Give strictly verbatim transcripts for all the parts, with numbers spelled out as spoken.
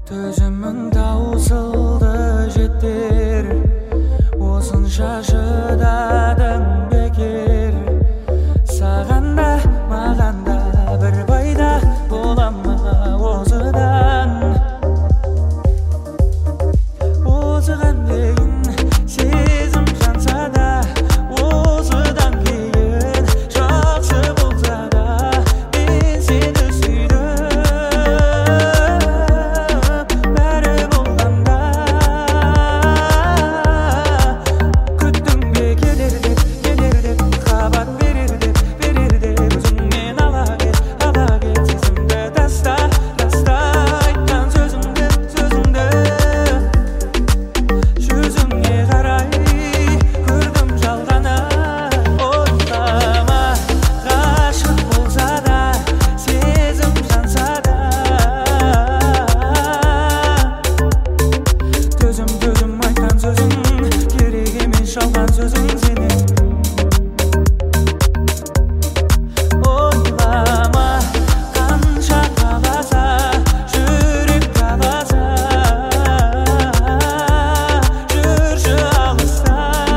Төзімің таусылды жетер, осынша шыдадың бекер. Саған да маған да бір пайда бола ма осыдан? Осыған дейін сезім жанса да, осыдан кейін жақсы болса да, мен сені сүйдім. Бәрі болғанда күттің бе келер деп, келер деп, хабар берер деп, берер деп, өзіңмен ала кет, ала кет сезімді таста, таста айтқан сөзіңді, сөзіңді. Жүзіңе қарай көрдім жалғаны, ойлама, ғашық болса да, сезім жанса да. Төзім, төзім айтқан сөзің, керек емес жалған сөзің сенің. Ойлама, қанша қаласа, жүрек қаласа, жүрші алыста.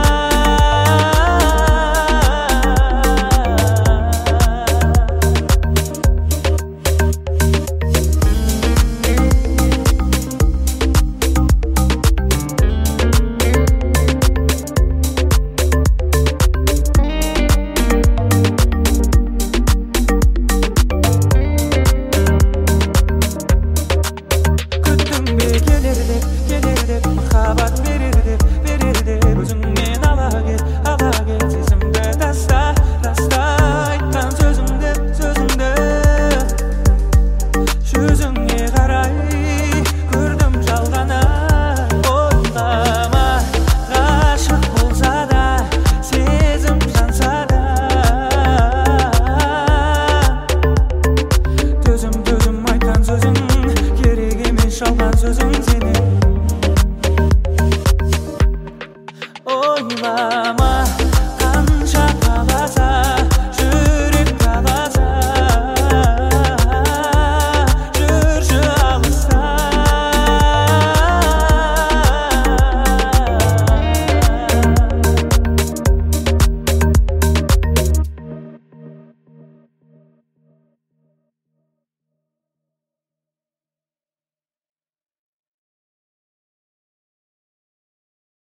Күттің бе келер деп, келер деп, хабар берер деп, берер деп, өзіңмен ала кет, ала кет сезімді таста, таста айтқан сөзіңді, сөзіңді. Жүзіңе қарай көрдім жалғаны, ойлама, ғашық болса да, сезім жанса да. Төзім, төзім айтқан сөзің, керек емес жалған сөзің